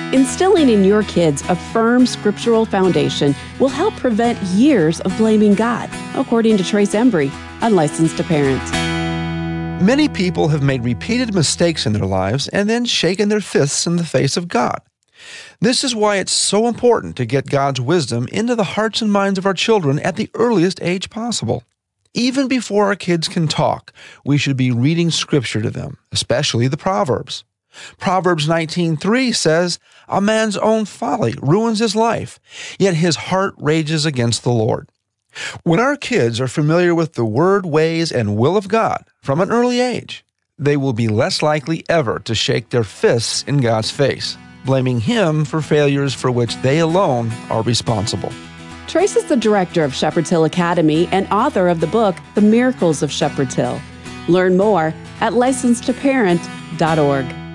Instilling in your kids a firm scriptural foundation will help prevent years of blaming God, according to Trace Embry, a licensed parent. Many people have made repeated mistakes in their lives and then shaken their fists in the face of God. This is why it's so important to get God's wisdom into the hearts and minds of our children at the earliest age possible. Even before our kids can talk, we should be reading Scripture to them, especially the Proverbs. Proverbs 19:3 says, "A man's own folly ruins his life, yet his heart rages against the Lord." When our kids are familiar with the word, ways, and will of God from an early age, they will be less likely ever to shake their fists in God's face, blaming Him for failures for which they alone are responsible. Trace is the director of Shepherd's Hill Academy and author of the book, The Miracles of Shepherd's Hill. Learn more at licensedtoparent.org.